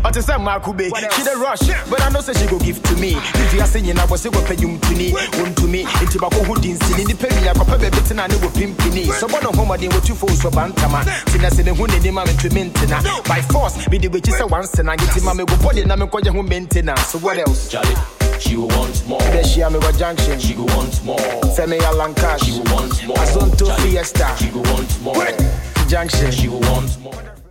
But it's a Markube. She the rush, but I know say she go give to me. If you are saying I was a pay you to me, into Bako who didn't see the penny, I could pay better than I will pimpini. So one of whom I did with 2 phones for Bantama. Tina said the Hundy Mamma to maintain. By force, be the witches once and I get him Mamma body and I'm going home maintenance. So what else? Charlie, she will want more. The Shiamigo Junction, she will want more. Femia Lancash, she will want more. Azonto Fiesta, she will want more. Junction, she will want more.